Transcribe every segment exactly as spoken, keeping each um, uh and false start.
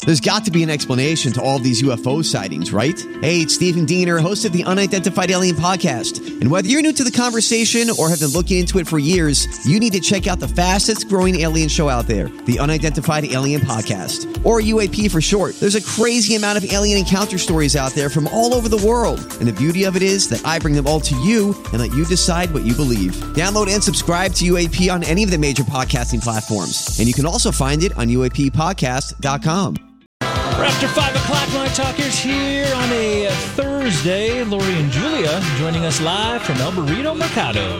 There's got to be an explanation to all of these U F O sightings, right? Hey, it's Stephen Diener, host of the Unidentified Alien Podcast. And whether you're new to the conversation or have been looking into it for years, you need to check out the fastest growing alien show out there, the Unidentified Alien Podcast, or U A P for short. There's a crazy amount of alien encounter stories out there from all over the world. And the beauty of it is that I bring them all to you and let you decide what you believe. Download and subscribe to U A P on any of the major podcasting platforms. And you can also find it on U A P podcast dot com. We're after five o'clock, Night Talkers, here on a Thursday. Lori and Julia joining us live from El Burrito Mercado.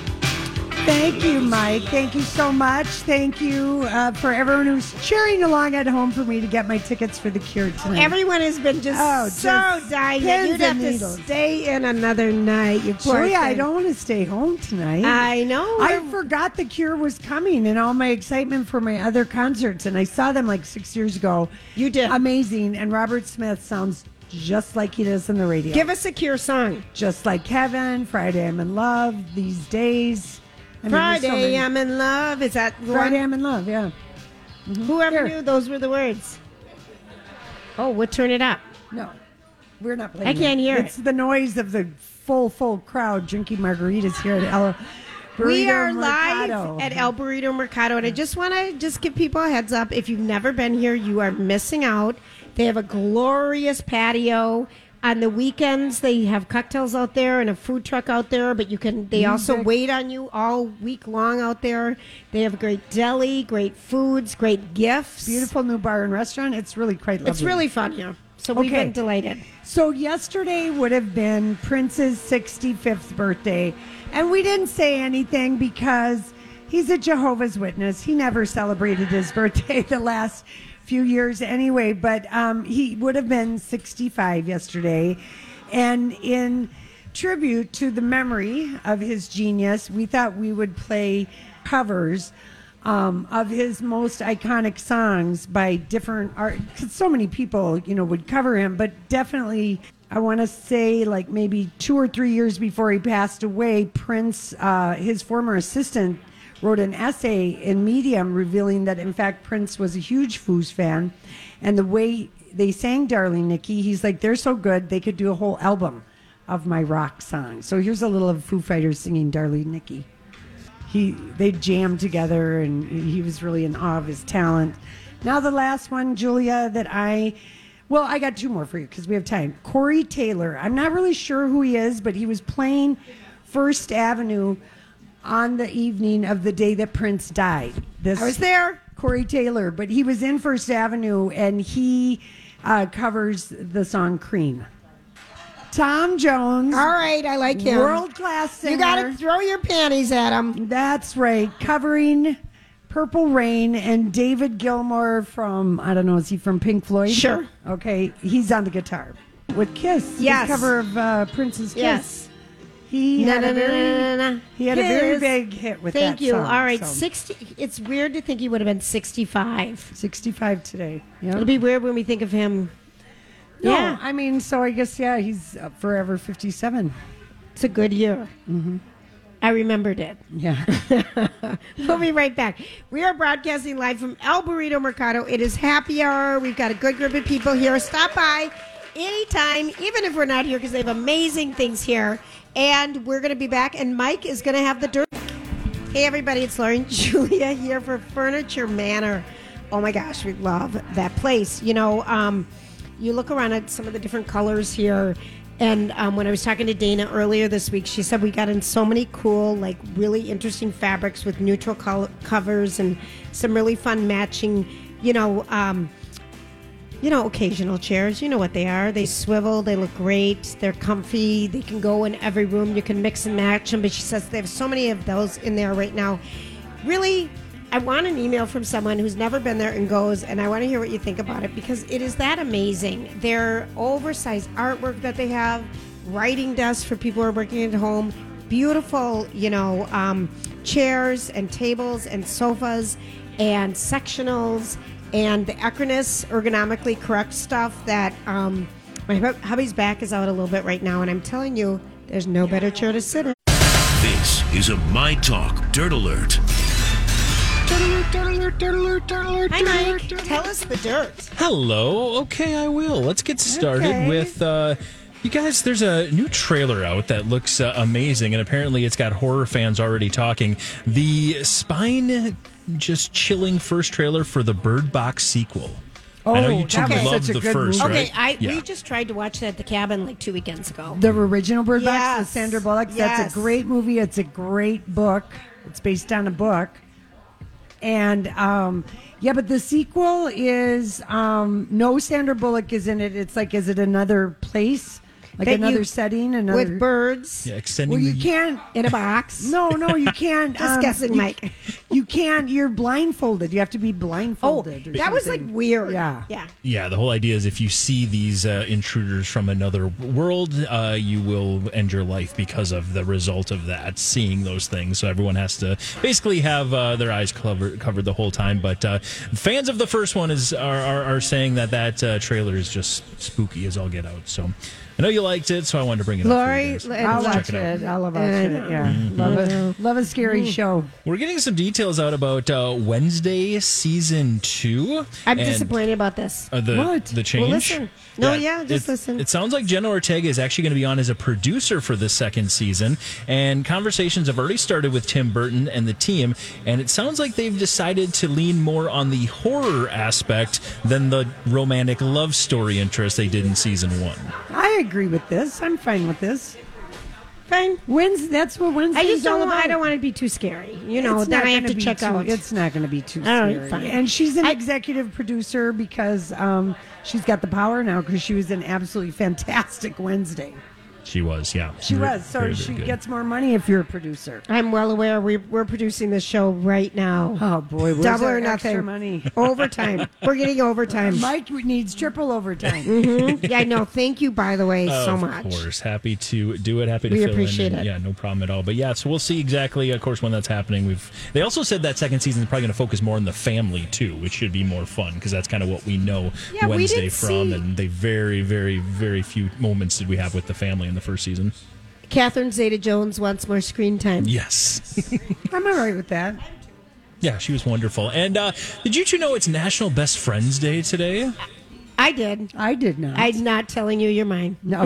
Thank you, Mike. Thank you so much. Thank you uh, for everyone who's cheering along at home for me to get my tickets for The Cure tonight. Everyone has been just oh, so just dying that you'd have needles. to stay in another night. You poor Julia, thing. I don't want to stay home tonight. I know. I forgot The Cure was coming and all my excitement for my other concerts, and I saw them like six years ago. You did. Amazing. And Robert Smith sounds just like he does on the radio. Give us a Cure song. Just like Kevin, Friday I'm in Love, These Days. I mean, Friday, so I'm in love. Is that the Friday, one? I'm in love, yeah. Mm-hmm. Whoever Here. knew those were the words. Oh, we'll turn it up. No, we're not playing I can't it. hear It's it. the noise of the full, full crowd drinking margaritas here at El Burrito We are Mercado. live at El Burrito Mercado, and I just want to just give people a heads up. If you've never been here, you are missing out. They have a glorious patio. On the weekends, they have cocktails out there and a food truck out there, but you can. They also Music. wait on you all week long out there. They have a great deli, great foods, great gifts. Beautiful new bar and restaurant. It's really quite lovely. It's really fun here. So we've Okay. been delighted. So yesterday would have been Prince's sixty-fifth birthday, and we didn't say anything because he's a Jehovah's Witness. He never celebrated his birthday the last few years anyway, but um, he would have been sixty-five yesterday. And in tribute to the memory of his genius, we thought we would play covers um, of his most iconic songs by different art. 'Cause so many people, you know, would cover him, but definitely, I want to say like maybe two or three years before he passed away, Prince, uh, his former assistant, wrote an essay in Medium revealing that, in fact, Prince was a huge Foos fan. And the way they sang Darling Nikki, he's like, they're so good, they could do a whole album of my rock songs. So here's a little of Foo Fighters singing Darling Nikki. He, they jammed together, and he was really in awe of his talent. Now the last one, Julia, that I... Well, I got two more for you because we have time. Corey Taylor. I'm not really sure who he is, but he was playing First Avenue on the evening of the day that Prince died. This I was there. Corey Taylor, but he was in First Avenue, and he uh, covers the song Cream. Tom Jones. All right, I like him. World-class singer. You got to throw your panties at him. That's right. Covering Purple Rain, and David Gilmour from, I don't know, is he from Pink Floyd? Sure. Okay, he's on the guitar. With Kiss. Yes. His cover of uh, Prince's Kiss. Yes. He Na, had, na, a, very, na, na, na. he had a very Kiss. big hit with Thank that you. song. All right, so. sixty. It's weird to think he would have been sixty-five. sixty-five today. Yeah. It'll be weird when we think of him. No, Yeah, I mean, so I guess, yeah, he's uh, forever fifty-seven. it's a good year. Mm-hmm. I remembered it. Yeah. We'll be right back. We are broadcasting live from El Burrito Mercado. It is happy hour. We've got a good group of people here. Stop by anytime, even if we're not here, because they have amazing things here. And we're going to be back, and Mike is going to have the dirt. Hey, everybody, it's Lauren and Julia here for Furniture Manor. Oh, my gosh, we love that place. You know, um, you look around at some of the different colors here, and um, when I was talking to Dana earlier this week, she said we got in so many cool, like, really interesting fabrics with neutral color covers and some really fun matching, you know, um, you know, occasional chairs. You know what they are. They swivel. They look great. They're comfy. They can go in every room. You can mix and match them. But she says they have so many of those in there right now. Really, I want an email from someone who's never been there and goes, and I want to hear what you think about it, because it is that amazing. Their oversized artwork that they have, writing desks for people who are working at home, beautiful, you know, um, chairs and tables and sofas and sectionals, and the Acronis ergonomically correct stuff that um, my hubby's back is out a little bit right now, and I'm telling you, there's no better chair to sit in. This is a My Talk Dirt Alert. Dirt alert, dirt alert, Hi, Mike. Tell us the dirt. Hello. Okay, I will. Let's get started Okay. with. Uh, you guys, there's a new trailer out that looks uh, amazing, and apparently it's got horror fans already talking. The spine just chilling first trailer for the Bird Box sequel. I know you two that was loved such a the good first, movie. right? Okay, I Yeah. we just tried to watch that at the cabin like two weekends ago. The original Bird Box Yes. with Sandra Bullock. Yes. That's a great movie. It's a great book. It's based on a book. And um, yeah, but the sequel is um, no Sandra Bullock is in it. It's like, is it another place? Like That another you- setting? Another with birds Yeah, extending Well, you the. can't. in a box. No, no, you can't. Just um, guessing, you- Mike. You can't. You're blindfolded. You have to be Oh, blindfolded. or that was like something. weird. Yeah. Yeah. Yeah, the whole idea is if you see these uh, intruders from another world, uh, you will end your life because of the result of that, seeing those things. So everyone has to basically have uh, their eyes covered, covered the whole time. But uh, fans of the first one is are, are, are saying that that uh, trailer is just spooky as all get out. So I know you liked it, so I wanted to bring it Lori, up for you guys. I'll Check watch it out. it. I'll watch I it. know. Yeah, love a love a scary show. We're getting some details out about uh, Wednesday season two. I'm and- disappointed about this. Uh, the, What? the change? Well, listen. No, yeah, just it, listen. It sounds like Jenna Ortega is actually going to be on as a producer for the second season, and conversations have already started with Tim Burton and the team, and it sounds like they've decided to lean more on the horror aspect than the romantic love story interest they did in season one. I agree with this. I'm fine with this. Fine. Wednesday, that's what Wednesday's I just all don't. about. I don't want it to be too scary. You know, It's then not I have gonna to be check too- out. It's not going to be too All right, scary. fine. And she's an I- executive producer because um, she's got the power now because she was an absolutely fantastic Wednesday. She was, yeah. She Very- was. So very, very she good. gets more money if you're a producer. I'm well aware. We, we're producing this show right now. Oh, boy. Where's Double our or nothing. extra money? Overtime. We're getting overtime. Mike needs triple overtime. Mhm. Yeah, no. Thank you, by the way, so Of much. course, happy to do it. Happy to We fill appreciate in. and- it. Yeah, no problem at all. But yeah, so we'll see exactly, of course, when that's happening. We've they also said that second season is probably going to focus more on the family too, which should be more fun because that's kind of what we know Yeah, we Wednesday did from, see- and they very, very, very few moments did we have with the family in the first season. Catherine Zeta-Jones wants more screen time. Yes, I'm all right with that. yeah, she was wonderful. And uh, did you two know it's National Best Friends Day today? I did. I did not. I'm not telling you you're mine. No,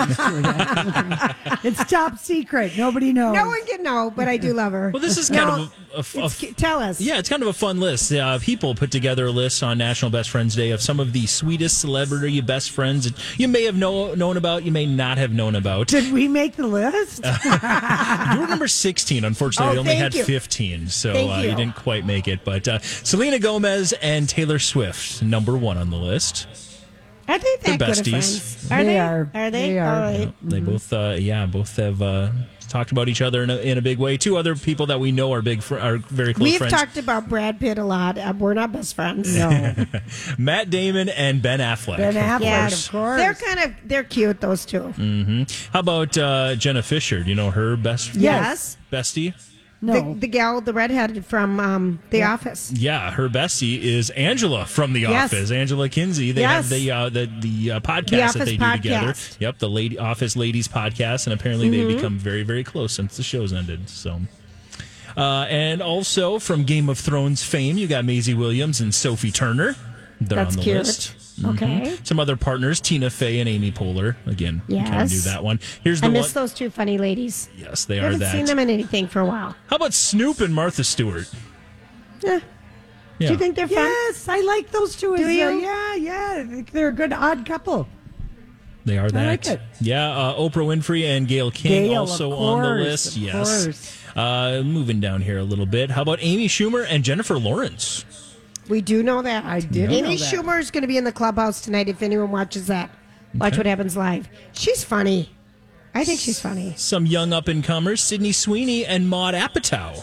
jeez. It's top secret. Nobody knows. No one can know, but I do love her. Well, this is kind No, of a, a, a, it's- tell us. Yeah, it's kind of a fun list. Uh, people put together a list on National Best Friends Day of some of the sweetest celebrity best friends that you may have know, known about, you may not have known about. Did we make the list? You were number sixteen. Unfortunately, Oh, we only thank had you. fifteen, so Thank uh, you you. didn't quite make it. But uh, Selena Gomez and Taylor Swift, number one on the list. Are they that They're good of besties. friends? Are They they? are. Are they? They are. All right. They both, uh, yeah, both have uh, talked about each other in a, in a big way. Two other people that we know are big, fr- are very close We've friends. talked about Brad Pitt a lot. Uh, we're not best friends. No. Matt Damon and Ben Affleck. Ben Affleck, Yes, of course. they're kind of they're cute. Those two. How about uh, Jenna Fisher? Do you know her best Yes. bestie? No. The, the gal, the redheaded from um, The Office. Yeah, her bestie is Angela from The Yes. Office. Angela Kinsey. They Yes. have the uh, the the uh, podcast The that Office they do together. podcast. Yep, the lady Office Ladies podcast, and apparently Mm-hmm. they've become very very close since the show's ended. So. Uh, and also from Game of Thrones fame, you got Maisie Williams and Sophie Turner. They're That's on the cute. list. Okay. Some other partners, Tina Fey and Amy Poehler. Again, you kind of Yes. knew that one. Here's the I one. miss those two funny ladies. Yes, they I are haven't that. seen them in anything for a while. How about Snoop and Martha Stewart? Yeah. Yeah. Do you think they're fun? Yes, I like those two. Do as, uh, you? yeah, yeah. They're a good odd couple. They are that. like it. Yeah, uh, Oprah Winfrey and Gayle King Gayle, also of on the course, list. of Yes. course. Uh, moving down here a little bit. How about Amy Schumer and Jennifer Lawrence? We do know that. I did Amy know that. Schumer is going to be in the clubhouse tonight if anyone watches that. Watch Okay. what happens live. She's funny. I think she's funny. Some young up and comers, Sydney Sweeney and Maude Apatow.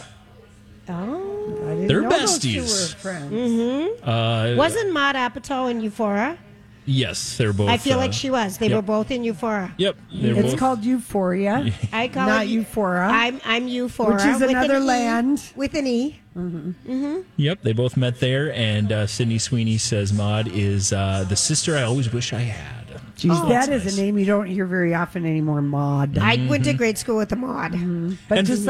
Oh. I didn't They're know those two besties. were friends. Mm-hmm. Uh, Wasn't Maude Apatow in Euphoria? yes, they're both. I feel uh, like she was. They yep. were both in Euphoria. Yep, they're It's both. called Euphoria, I call not it Euphoria. I'm I'm Euphoria, Which is with an another E, land. with an E. Yep, they both met there, and uh, Sydney Sweeney says Maude is uh, the sister I always wish I had. Geez, Oh, that that's is nice. a name you don't hear very often anymore, Maud. I went to grade school with a Maud. But And- just like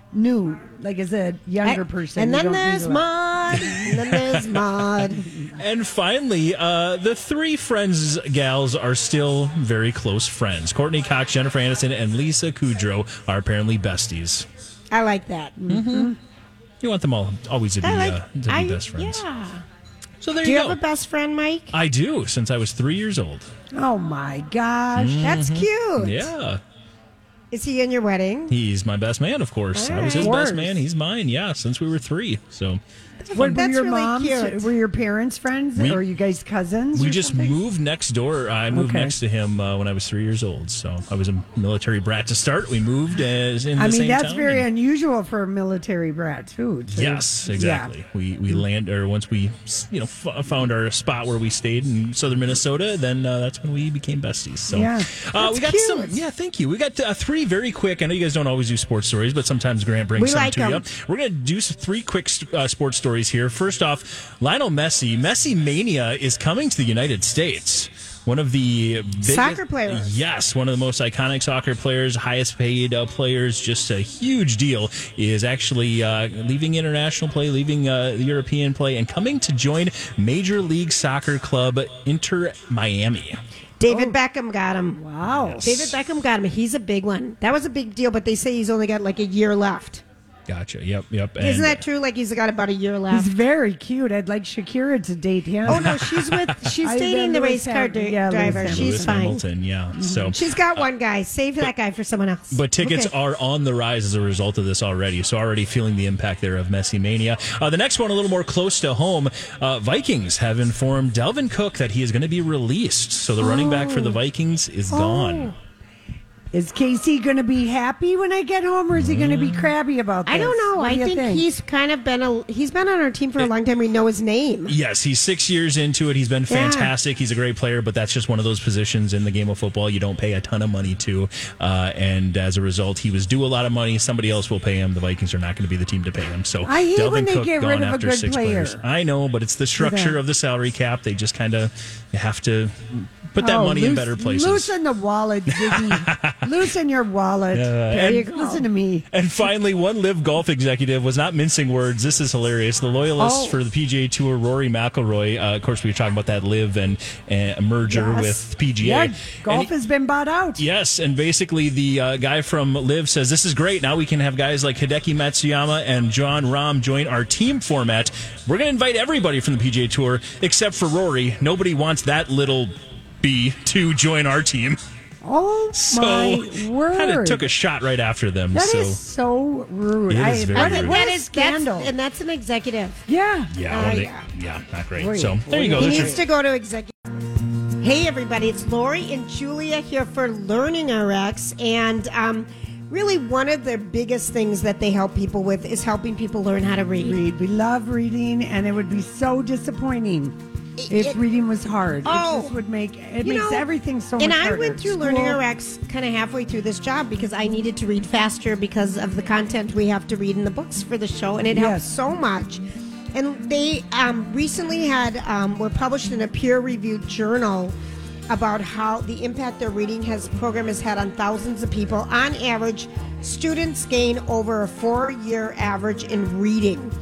new, like as a younger person. And you then don't there's need a lot. Maude. And then there's Maude. And finally, uh, the three friends gals are still very close friends. Courtney Cox, Jennifer Aniston, and Lisa Kudrow are apparently besties. I like that. Mm-hmm. You want them all always to be, I like, uh, to be I, best friends. Yeah. So there Do you you go. have a best friend, Mike? I do, since I was three years old. Oh my gosh. Mm-hmm. That's cute. Yeah. Is he in your wedding? He's my best man, of course. All I was his right. best man. He's mine, yeah, since we were three. So What, were That's your really moms, cute. were your parents friends, We- or are you guys cousins? we or just something? moved next door. I moved Okay. next to him uh, when I was three years old. So I was a military brat to start. We moved as in the I mean, same that's town. very and- unusual for a military brat too. to- Yes, exactly. Yeah. We we land or once we you know f- found our spot where we stayed in southern Minnesota, then uh, that's when we became besties. So Yeah. uh, That's we got cute. some. Yeah, thank you. We got uh, three very quick. I know you guys don't always do sports stories, but sometimes Grant brings We some like to 'em. you. We're going to do some, three quick uh, sports stories here. First off, Lionel Messi. Messi Mania is coming to the United States. One of the biggest, Soccer players. Yes, one of the most iconic soccer players, highest paid uh, players, just a huge deal, is actually uh, leaving international play, leaving uh, the European play, and coming to join Major League Soccer club Inter Miami. David Beckham got him. Wow. David Beckham got him. He's a big one. That was a big deal, but they say he's only got like a year left. Gotcha. Yep, yep. Isn't And, that true? Like he's got about a year He's left. very cute. I'd like Shakira to date him. Oh no, she's with she's I- dating the Lewis race car Hamilton. dri- Yeah, Lewis driver. Hamilton. She's Lewis fine. Hamilton, yeah. So She's got one guy. Save that guy for someone else. But tickets Okay. are on the rise as a result of this already. So already feeling the impact there of Messi Mania. Uh, the next one, a little more close to home. Uh, Vikings have informed Dalvin Cook that he is going to be released. So the running back for the Vikings is gone. Is Casey going to be happy when I get home, or is he going to be crabby about this? I don't know. What I do you think, he's kind of been a he's been on our team for a long time. We know his name. Yes, he's six years into it. He's been fantastic. He's a great player, but that's just one of those positions in the game of football you don't pay a ton of money to. Uh, and as a result, he was due a lot of money. Somebody else will pay him. The Vikings are not going to be the team to pay him. So I hate Dalvin when they Cook get gone rid of a after good six player. players. I know, but it's the structure them. of the salary cap. They just kind of have to put that Oh, money in loose- better places. Loosen the wallet, Ziggy. Loosen your wallet. Uh, there and- you go. Listen to me. And finally, one Live Golf executive was not mincing words. This is hilarious. The loyalist Oh. for the P G A Tour, Rory McIlroy. Uh, of course, we were talking about that Live and uh, merger Yes. with P G A. Yeah, golf And he- has been bought out. Yes, and basically the uh, guy from Live says, this is great. Now we can have guys like Hideki Matsuyama and John Rahm join our team format. We're going to invite everybody from the P G A Tour except for Rory. Nobody wants that little B to join our team. Oh So my word! kind of took a shot right after them. That so is so rude. It I, is very what, rude. what That a is that's, scandal! and that's an executive. yeah. yeah, Oh, one of the- yeah. yeah, not great. Boy, so boy, there you go. boy. He That's your- needs to go to executive. Hey, everybody, it's Lori and Julia here for Learning R X. And um, really, one of the biggest things that they help people with is helping people learn how to read. Read. We love reading, and it would be so disappointing if it- reading was hard. Oh. It just would make it You makes know, everything so and much I harder. went through School- Learning R X kind of halfway through this job because I needed to read faster because of the content we have to read in the books for the show, and it helps Yes. so much. And they um, recently had um, were published in a peer-reviewed journal about how the impact their reading has program has had on thousands of people. On average, students gain over a four-year average in reading.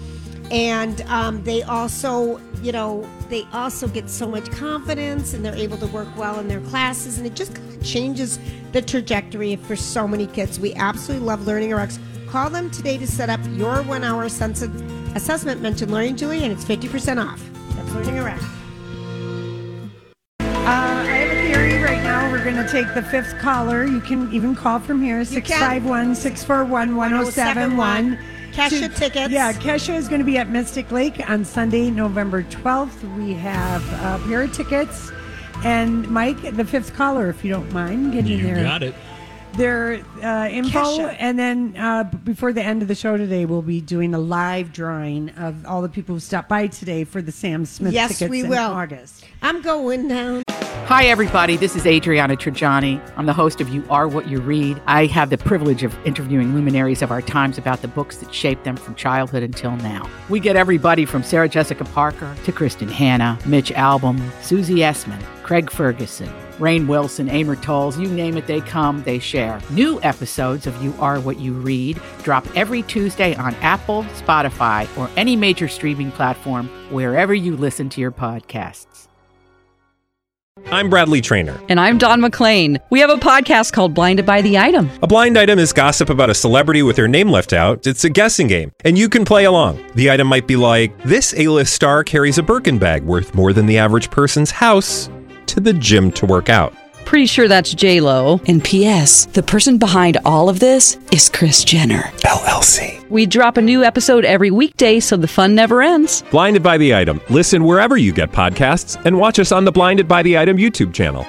And um, they also, you know, they also get so much confidence and they're able to work well in their classes. And it just kind of changes the trajectory for so many kids. We absolutely love Learning R X. Call them today to set up your one-hour assessment. Mention Learning Julie, and it's fifty percent off. That's Learning R X. Uh, I have a theory right now. We're going to take the fifth caller. You can even call from here, six five one, six four one, one oh seven one. Kesha tickets. Yeah, Kesha is going to be at Mystic Lake on Sunday, November twelfth. We have a pair of tickets. And Mike, the fifth caller, if you don't mind getting You there. got it. Their uh, info, Kesha. and then uh, b- before the end of the show today, we'll be doing a live drawing of all the people who stopped by today for the Sam Smith Yes, tickets we in will. August. I'm going down. Hi, everybody. This is Adriana Trajani. I'm the host of You Are What You Read. I have the privilege of interviewing luminaries of our times about the books that shaped them from childhood until now. We get everybody from Sarah Jessica Parker to Kristen Hanna, Mitch Albom, Susie Essman, Craig Ferguson, Rainn Wilson, Amor Tolls, you name it, they come, they share. New episodes of You Are What You Read drop every Tuesday on Apple, Spotify, or any major streaming platform wherever you listen to your podcasts. I'm Bradley Trainer. And I'm Don McClain. We have a podcast called Blinded by the Item. A blind item is gossip about a celebrity with their name left out. It's a guessing game, and you can play along. The item might be like, this A-list star carries a Birkin bag worth more than the average person's house to the gym to work out. Pretty sure that's J-Lo. And P S the person behind all of this is Kris Jenner, L L C. We drop a new episode every weekday so the fun never ends. Blinded by the Item. Listen wherever you get podcasts and watch us on the Blinded by the Item YouTube channel.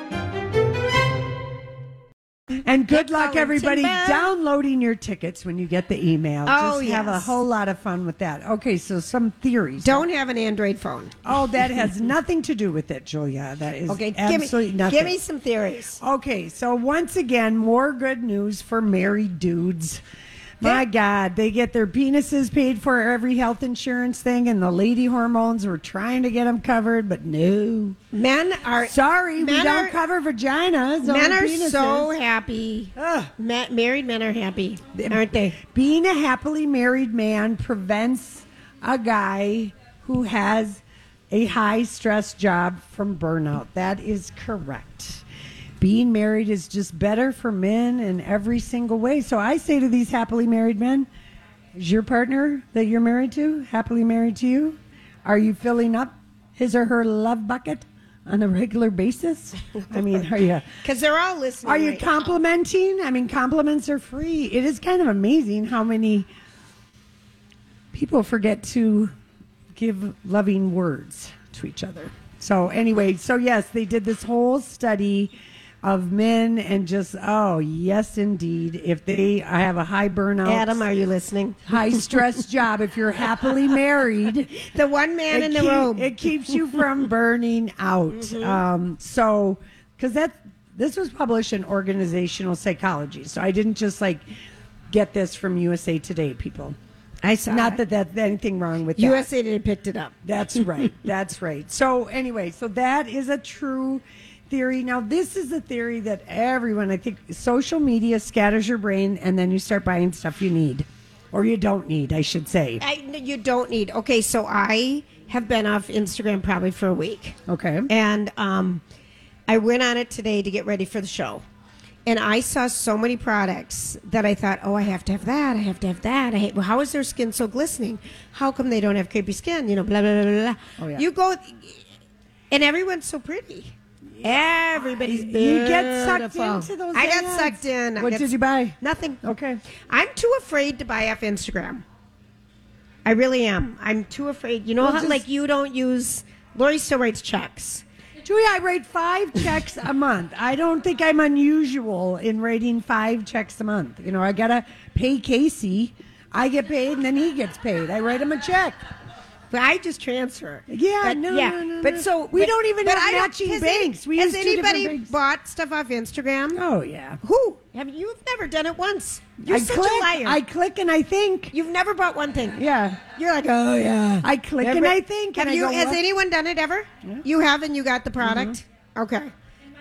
And good luck, Collington everybody, Bell. downloading your tickets when you get the email. Oh, Just have a yes. whole lot of fun with that. Okay, so some theories. Don't have an Android phone. Oh, that has nothing to do with it, Julia. That is Okay, absolutely give me, nothing. give me some theories. Okay, so once again, more good news for married dudes. My God, they get their penises paid for every health insurance thing, and the lady hormones were trying to get them covered, but no. Men are Sorry, we men don't are- cover vaginas. Men only are penises. so happy. Ugh. Ma- married men are happy, aren't they? Being a happily married man prevents a guy who has a high stress job from burnout. That is correct. Being married is just better for men in every single way. So I say to these happily married men, is your partner that you're married to happily married to you? Are you filling up his or her love bucket on a regular basis? I mean, are you... Because they're all listening. Are you right complimenting? I mean, compliments are free. It is kind of amazing how many people forget to give loving words to each other. So anyway, so yes, they did this whole study of men and just, oh, yes, indeed. If they have a high burnout, now. Adam, are you listening? high stress job, if you're happily married, The one man it in the keep- room. It keeps you from burning out. Mm-hmm. Um, so, because that this was published in Organizational Psychology, so I didn't just like get this from U S A Today, people. I saw Not it. that that's anything wrong with that. U S A Today picked it up. That's right. That's right. So anyway, so that is a true theory. Now, this is a theory that everyone, I think, social media scatters your brain, and then you start buying stuff you need, or you don't need, I should say. I, you don't need. Okay, so I have been off Instagram probably for a week. Okay. And um, I went on it today to get ready for the show. And I saw so many products that I thought, oh, I have to have that. I have to have that. I hate, well, how is their skin so glistening? How come they don't have crepey skin? You know, blah, blah, blah, blah. Oh, yeah. You go, and everyone's so pretty. Everybody's beautiful. You get sucked into those I got ads. sucked in. I What got did s- you buy? Nothing. Okay. I'm too afraid to buy off Instagram. I really am. I'm too afraid. You know Well, how, just- like, you don't use, Lori still writes checks. Julia, I write five checks a month. I don't think I'm unusual in writing five checks a month. You know, I got to pay Casey. I get paid, and then he gets paid. I write him a check. But I just transfer. Yeah, But, no, yeah. no, no, But no. so We but- don't even but have I don't- matching has banks. Any, We has use two different anybody banks. bought stuff off Instagram? Oh, yeah. Who? Have you? You've never done it once. You're I such click, a liar. I click and I think. You've never bought one thing. Yeah. You're like, oh yeah. I click Never- and I think. Have and you? I go, has what? anyone done it ever? You have, and you got the product. Okay.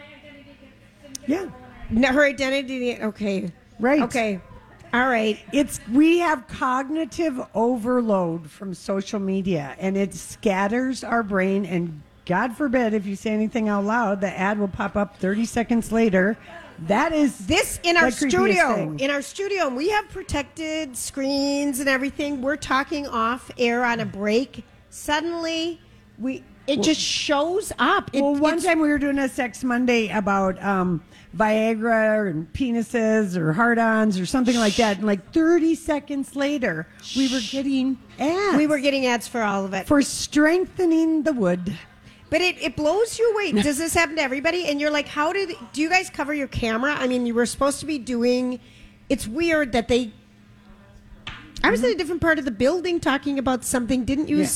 Yeah. No, her identity. Okay. Right. Okay. All right. It's we have cognitive overload from social media, and it scatters our brain. And God forbid if you say anything out loud, the ad will pop up thirty seconds later. That is This in our the creepiest studio. thing. In our studio, we have protected screens and everything. We're talking off air on a break. Suddenly, we it just shows up. It, Well, one it's- time we were doing a Sex Monday about um, Viagra and penises or hard-ons or something like that, and like thirty seconds later, we were getting ads. we were getting ads for all of it. for strengthening the wood. But it, it blows you away. Does this happen to everybody? And you're like, how did do you guys cover your camera? I mean, you were supposed to be doing. It's weird that they. I was in a different part of the building talking about something. Didn't use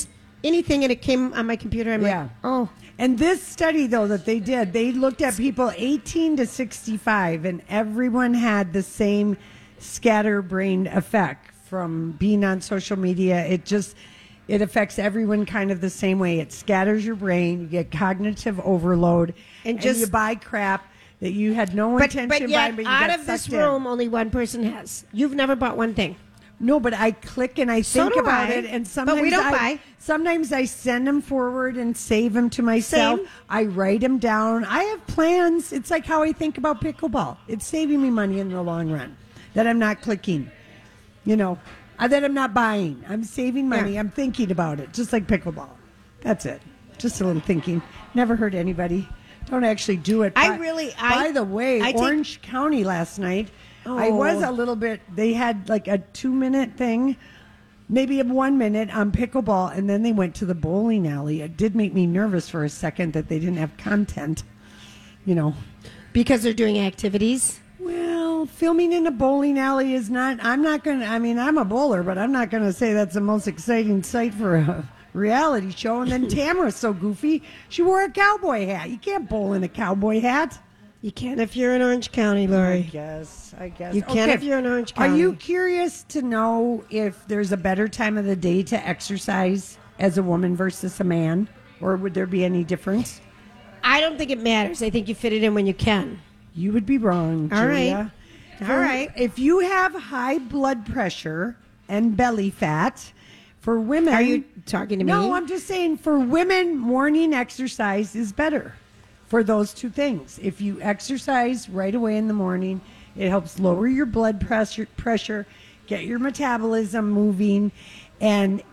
anything and it came on my computer. I'm Yeah. like, oh. And this study, though, that they did, they looked at people eighteen to sixty-five, and everyone had the same scatterbrained effect from being on social media. It just, it affects everyone kind of the same way. It scatters your brain, you get cognitive overload, And and, just- you buy crap that you had no But, intention but buying, yet, but you out got of this sucked in. room, only one person has. You've never bought one thing. No, but I click and I So think do about I. it, and But sometimes we don't I, buy. Sometimes I send them forward and save them to myself. Same. I write them down. I have plans. It's like how I think about pickleball. It's saving me money in the long run. That I'm not clicking, you know, uh, that I'm not buying. I'm saving money. Yeah. I'm thinking about it, just like pickleball. That's it. Just a little thinking. Never hurt anybody. Don't actually do it. I By- really- I- By the way, I take- Orange County last night. I Oh. was a little bit. They had like a two minute thing, maybe a one minute on pickleball, and then they went to the bowling alley. It did make me nervous for a second that they didn't have content. You know, Because they're doing activities. well, filming in a bowling alley is not. I'm not going to. I mean, I'm a bowler, but I'm not going to say that's the most exciting sight for a reality show. And then Tamara's so goofy. She wore a cowboy hat. You can't bowl in a cowboy hat. You can if you're in Orange County, Lori. I guess. I guess. You can if you're in Orange Are you County. curious to know if there's a better time of the day to exercise as a woman versus a man? Or would there be any difference? I don't think it matters. I think you fit it in when you can. You would be wrong, All right. Julia. All For- right. If you have high blood pressure and belly fat, for women... Are you talking to me? No, I'm just saying for women, morning exercise is better for those two things. If you exercise right away in the morning, it helps lower your blood pressure, pressure, get your metabolism moving, and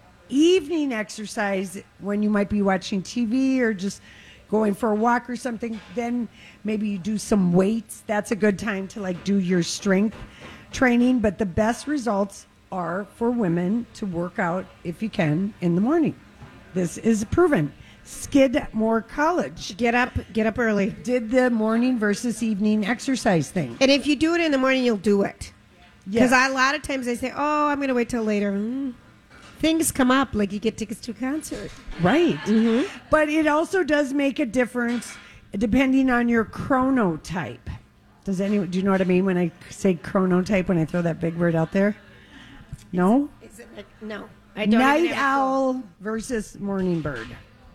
evening exercise when you might be watching T V or just going for a walk or something, then maybe you do some weights. That's a good time to like do your strength training, but the best results are for women to work out if you can in the morning. This is proven. Skidmore College Get up, get up early. did the morning versus evening exercise thing. And if you do it in the morning, you'll do it. Because Yes. a lot of times I say, oh, I'm going to wait till later. Mm. Things come up, like you get tickets to a concert. Right. Mm-hmm. But it also does make a difference depending on your chronotype. Does anyone, do you know what I mean when I say chronotype, when I throw that big word out there? No? Is it like, no. I don't Night even have a clue. owl versus morning bird.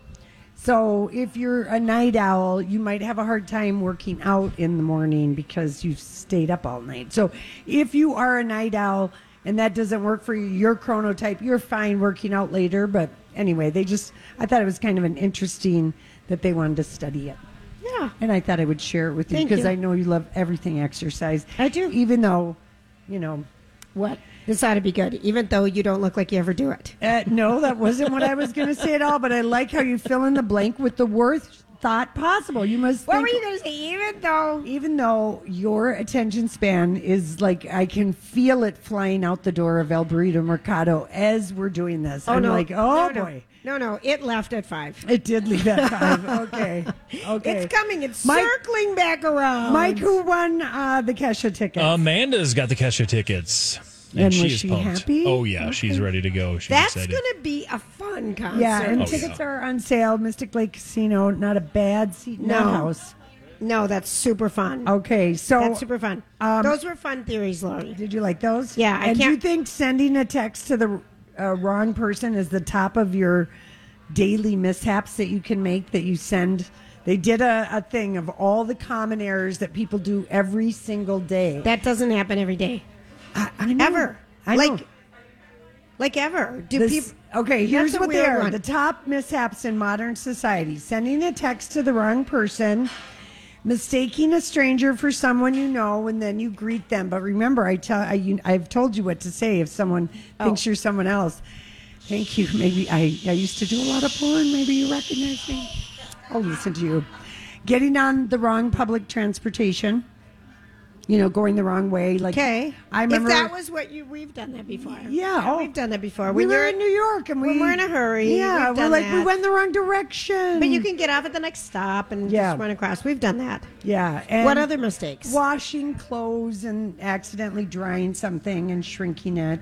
So if you're a night owl, you might have a hard time working out in the morning because you've stayed up all night. So if you are a night owl and that doesn't work for you, your chronotype, you're fine working out later. But anyway, they just, I thought it was kind of an interesting that they wanted to study it. Yeah. And I thought I would share it with you Thank because you. I know you love everything exercise. I do. Even though, you know, What? This ought to be good, even though you don't look like you ever do it. Uh, no, that wasn't what I was going to say at all. But I like how you fill in the blank with the worst thought possible. You must. What think, were you going to say? Even though. Even though your attention span is like, I can feel it flying out the door of El Burrito Mercado as we're doing this. Oh, I'm no. like, oh no, no. boy. No, no, it left at five. It did leave at five. Okay. Okay. It's coming. It's Mike- circling back around. Mike, who won uh, the Kesha ticket? Amanda's got the Kesha tickets. And she was is she pumped. happy? Oh, yeah. She's ready to go. She's That's excited. going to be a fun concert. yeah, and Oh, tickets yeah. are on sale. Mystic Lake Casino, not a bad seat in No. the house. No, that's super fun. Okay, so That's super fun. um, Those were fun theories, Lori. did you like those? Yeah, I and do you can't- think sending a text to the uh, wrong person is the top of your daily mishaps that you can make that you send? They did a, a thing of all the common errors that people do every single day. That doesn't happen every day. I, I know. Ever. I like, know. like ever. Do This- people. okay, here's That's a what they weird are. one. The top mishaps in modern society. Sending a text to the wrong person, mistaking a stranger for someone you know, and then you greet them. But remember, I tell I, you, I've told you what to say if someone Oh. thinks you're someone else. Thank you. Maybe I, I used to do a lot of porn. Maybe you recognize me. I'll listen to you. Getting on the wrong public transportation. You know, going the wrong way. Like Okay. I remember If that was what you, we've done that before. Yeah, oh. we've done that before. we When were you're in New York and we when we're in a hurry, Yeah, we've we're done like we that. went the wrong direction. But you can get off at the next stop and Yeah. just run across. We've done that. yeah. And What other mistakes? Washing clothes and accidentally drying something and shrinking it.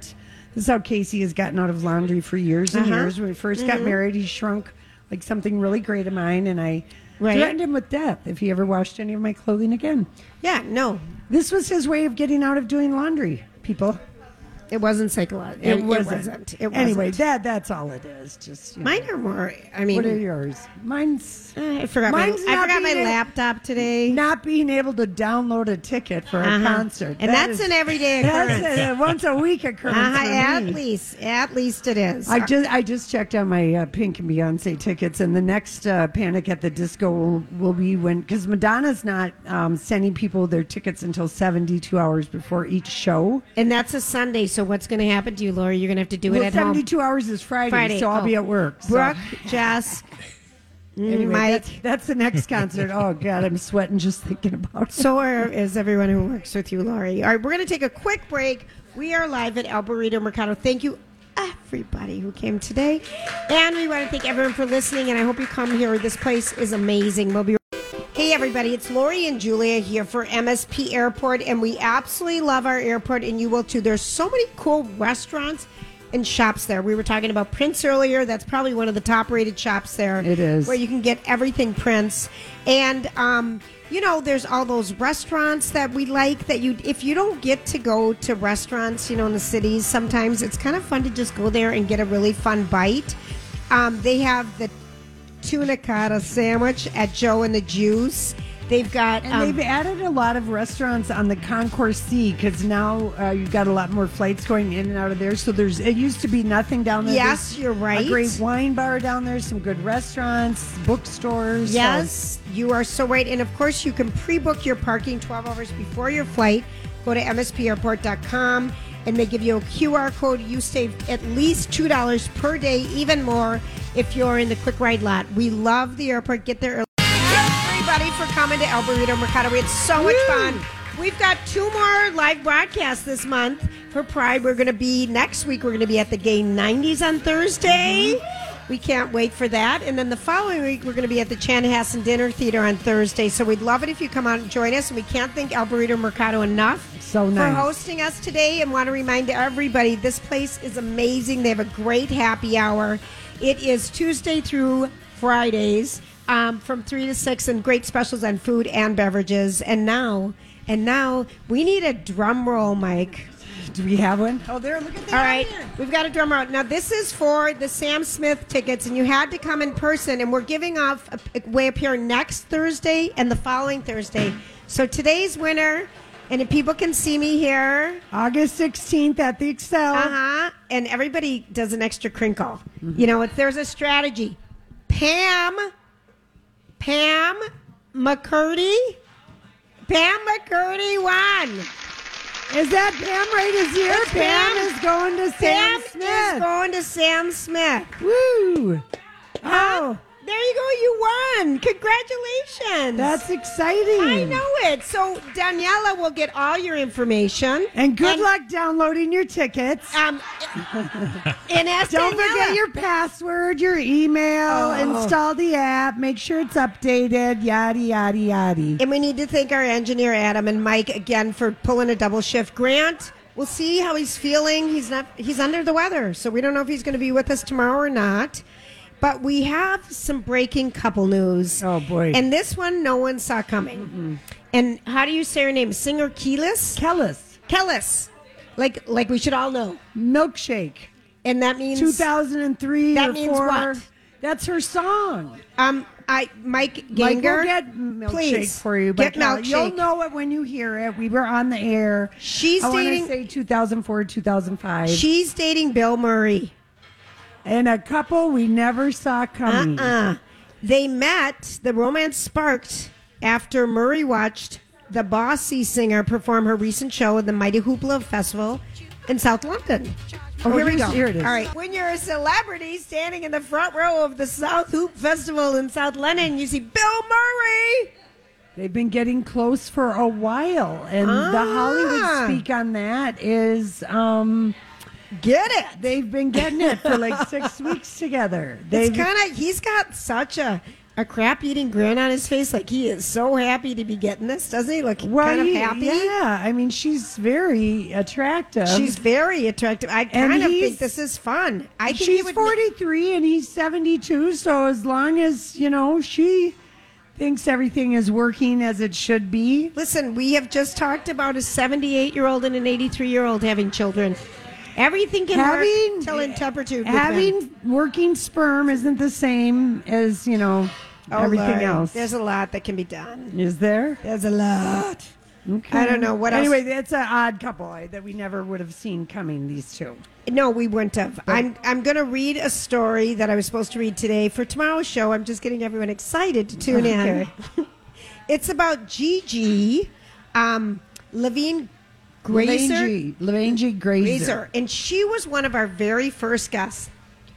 This is how Casey has gotten out of laundry for years and Uh-huh. years. When we first got Mhm. married, he shrunk like something really great of mine, and I Right. threatened him with death if he ever washed any of my clothing again. Yeah, no. This was his way of getting out of doing laundry, people. It wasn't psychological. It, It, wasn't. it wasn't. It Anyway, wasn't. that that's all it is. Just you know. Mine are more, I mean. What are yours? Mine's. Uh, I forgot my, Mine's I not forgot my being a- laptop today. Not being able to download a ticket for a Uh-huh. concert. And That that's is- an everyday occurrence. That's a once a week occurrence. Uh-huh, for at me. least. At least it is. I just I just checked on my uh, Pink and Beyonce tickets, and the next uh, Panic at the Disco will, will be when, because Madonna's not um, sending people their tickets until seventy-two hours before each show. And that's a Sunday, so what's going to happen to you, Laura? You're going to have to do Well, it at home. seventy-two hours is Friday, Friday. so I'll Oh. be at work. So. Brooke, Jess, Anyway, Mike. that's, that's the next concert. Oh, God, I'm sweating just thinking about it. So are, is everyone who works with you, Laurie. All right, we're going to take a quick break. We are live at El Burrito Mercado. Thank you, everybody who came today. And we want to thank everyone for listening, and I hope you come here. This place is amazing. We'll be Hey, everybody, it's Lori and Julia here for M S P Airport, and we absolutely love our airport, and you will too. There's so many cool restaurants and shops there. We were talking about Prince earlier. That's probably one of the top-rated shops there. It is. Where you can get everything Prince. And, um, you know, there's all those restaurants that we like that you, if you don't get to go to restaurants, you know, in the cities, sometimes it's kind of fun to just go there and get a really fun bite. Um, they have the tuna cotta sandwich at Joe and the Juice. They've got And um, they've added a lot of restaurants on the Concourse C because now uh, you've got a lot more flights going in and out of there. So there's it used to be nothing down there. Yes, There's you're right. A great wine bar down there, some good restaurants, bookstores. Yes, you are so right. And of course, you can pre-book your parking twelve hours before your flight. Go to M S P airport dot com and they give you a Q R code. You save at least two dollars per day, even more if you're in the quick ride lot. We love the airport. Get there early. Everybody for coming to El Burrito Mercado. We had so much fun. We've got two more live broadcasts this month for Pride. We're going to be, next week, we're going to be at the Gay nineties on Thursday. Mm-hmm. We can't wait for that. And then the following week, we're going to be at the Chanhassen Dinner Theater on Thursday. So we'd love it if you come out and join us. And we can't thank El Burrito Mercado enough So for nice. hosting us today. And want to remind everybody, this place is amazing. They have a great happy hour. It is Tuesday through Fridays. Um, from three to six, and great specials on food and beverages. And now, and now we need a drum roll, Mike. Do we have one? Oh, there, look at that. All right, we've got a drum roll. Now, this is for the Sam Smith tickets, and you had to come in person, and we're giving off a, a way up here next Thursday and the following Thursday. So today's winner, and if people can see me here. August sixteenth at the Excel. Uh-huh. And everybody does an extra crinkle. Mm-hmm. You know, if there's a strategy. Pam... Pam McCurdy? Pam McCurdy won. Is that Pam right is here? It's Pam, Pam. is going to Pam Sam Smith. is going to Sam Smith. Woo! Oh, there you go. You won. Congratulations. That's exciting. I know it. So Daniela will get all your information. And good luck downloading your tickets. Um, and ask Don't Daniela. forget your password, your email, Oh. install the app, make sure it's updated, yada, yada, yada. And we need to thank our engineer, Adam, and Mike, again, for pulling a double shift. Grant, we'll see how he's feeling. He's not. He's under the weather, so we don't know if he's going to be with us tomorrow or not. But we have some breaking couple news. Oh, boy. And this one no one saw coming. Mm-hmm. And how do you say her name? Singer Keelis? Kellis. Kellis. Like, like we should all know. Milkshake. And that means... two thousand three That or means four. what? That's her song. Um, I Mike Ganger. Like, we'll get milkshake please, for you. Get But Kelly, milkshake. you'll know it when you hear it. We were on the air. She's I want dating- to say two thousand four, two thousand five. She's dating Bill Murray. And a couple we never saw coming. Uh-uh. They met, the romance sparked after Murray watched the Bossy singer perform her recent show at the Mighty Hoopla Festival in South London. Oh, Oh, here we here's- go. here it is. All right. When you're a celebrity standing in the front row of the South Hoop Festival in South London, you see Bill Murray. They've been getting close for a while. And Ah. the Hollywood speak on that is... um Get it. They've been getting it for like six weeks together. They've, It's kind of, he's got such a a crap-eating grin on his face, like he is so happy to be getting this. Doesn't he look well, kind of he- happy? Yeah, I mean, she's very attractive. She's very attractive. I And kind of he's- think this is fun. I think he She's would forty-three and he's seventy-two, so as long as, you know, she thinks everything is working as it should be. Listen, we have just talked about a seventy-eight-year-old and an eighty-three-year-old having children. Everything can Having- work till in turpitude. with Having them. working sperm isn't the same as, you know, Oh, everything Lord, else. There's a lot that can be done. Is there? There's a lot. Okay. I don't know what else. Anyway, that's an odd couple I- that we never would have seen coming, these two. No, we wouldn't have. I'm I'm going to read a story that I was supposed to read today for tomorrow's show. I'm just getting everyone excited to tune Okay. in. It's about Gigi, um, Levine Grazer. Levangie Levangie Grazer. Grazer, and she was one of our very first guests.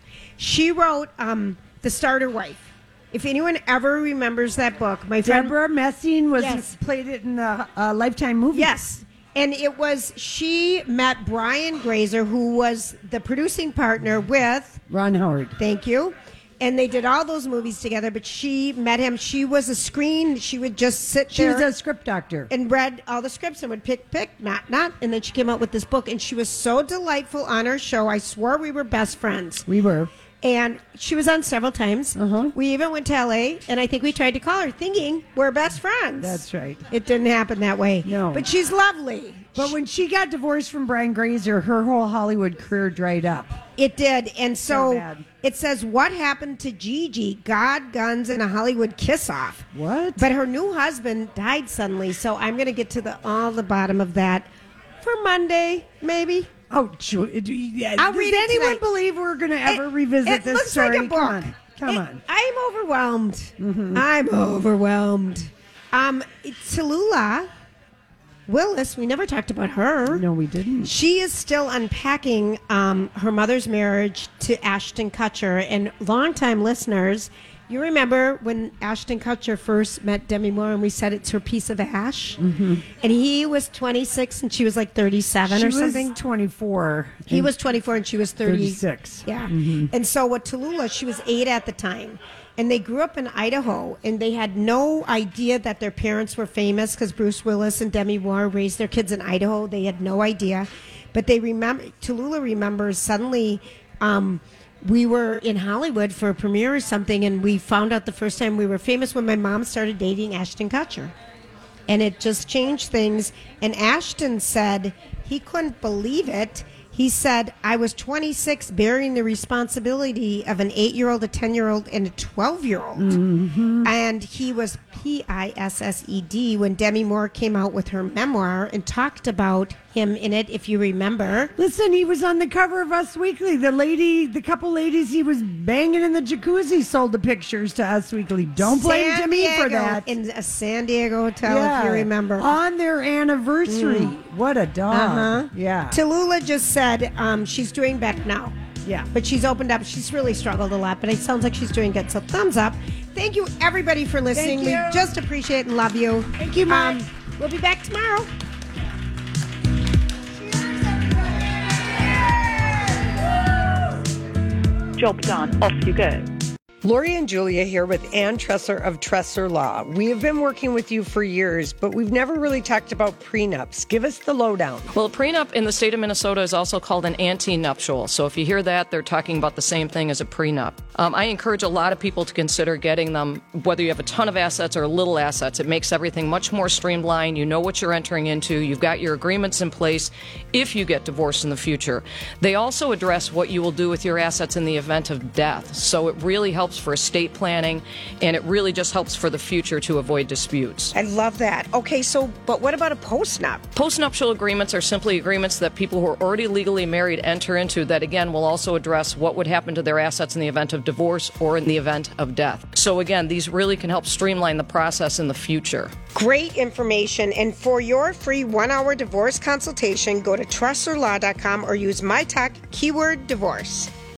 She wrote um, The Starter Wife. If anyone ever remembers that book, my friend Deborah Messing was Yes. played it in the uh, Lifetime movie. Yes. And it was, she met Brian Grazer, who was the producing partner with, Ron Howard. thank you, and they did all those movies together, but she met him. She was a screen, she would just sit She there was a script doctor. and read all the scripts and would pick, pick, not, not, and then she came out with this book, and she was so delightful on her show. I swore we were best friends. We were. And she was on several times. Uh-huh. We even went to L A, and I think we tried to call her thinking we're best friends. That's right. It didn't happen that way. No. But she's lovely. But when she got divorced from Brian Grazer, her whole Hollywood career dried up. It did. And so, So bad. it says, what happened to Gigi? God, guns, and a Hollywood kiss-off. What? But her new husband died suddenly, so I'm going to get to the all the bottom of that for Monday, maybe. Oh, ju- yeah. I'll Does read it anyone tonight. believe we're going to ever It- revisit it this looks story? like a book. Come on. Come It- on. Mm-hmm. I'm overwhelmed. I'm overwhelmed. Um, Tallulah Willis, we never talked about her. No, we didn't. She is still unpacking um, her mother's marriage to Ashton Kutcher. And longtime listeners, you remember when Ashton Kutcher first met Demi Moore and we said it's her piece of ash? Mm-hmm. And he was twenty-six and she was like thirty-seven She or was something. twenty-four. He was twenty-four and she was thirty. thirty-six. Yeah. And so what Tallulah, she was eight at the time. And they grew up in Idaho, and they had no idea that their parents were famous because Bruce Willis and Demi Moore raised their kids in Idaho. They had no idea. But they remember, Tallulah remembers suddenly um, we were in Hollywood for a premiere or something, and we found out the first time we were famous when my mom started dating Ashton Kutcher. And it just changed things. And Ashton said he couldn't believe it. He said, I was twenty-six bearing the responsibility of an eight-year-old, a ten-year-old, and a twelve-year-old. Mm-hmm. And he was P I S S E D when Demi Moore came out with her memoir and talked about him in it, if you remember. Listen, he was on the cover of Us Weekly. The lady, the couple ladies he was banging in the jacuzzi sold the pictures to Us Weekly. Don't blame San Jimmy for Diego, that. In a San Diego hotel, if you remember. On their anniversary. What a dog. Uh-huh. Yeah. Tallulah just said um, she's doing better now. Yeah. But she's opened up. She's really struggled a lot, but it sounds like she's doing good. So thumbs up. Thank you, everybody, for listening. Thank you. We just appreciate and love you. Thank you, Mike. Um, we'll be back tomorrow. Job done. Off you go. Lori and Julia here with Ann Tressler of Tressler Law. We have been working with you for years, but we've never really talked about prenups. Give us the lowdown. Well, a prenup in the state of Minnesota is also called an antenuptial. So if you hear that, they're talking about the same thing as a prenup. Um, I encourage a lot of people to consider getting them, whether you have a ton of assets or little assets. It makes everything much more streamlined. You know what you're entering into. You've got your agreements in place if you get divorced in the future. They also address what you will do with your assets in the event of death. So it really helps for estate planning, and it really just helps for the future to avoid disputes. I love that. Okay, so, but what about a postnup? Postnuptial agreements are simply agreements that people who are already legally married enter into that, again, will also address what would happen to their assets in the event of divorce or in the event of death. So, again, these really can help streamline the process in the future. Great information. And for your free one-hour divorce consultation, go to tressler law dot com or use my talk keyword divorce.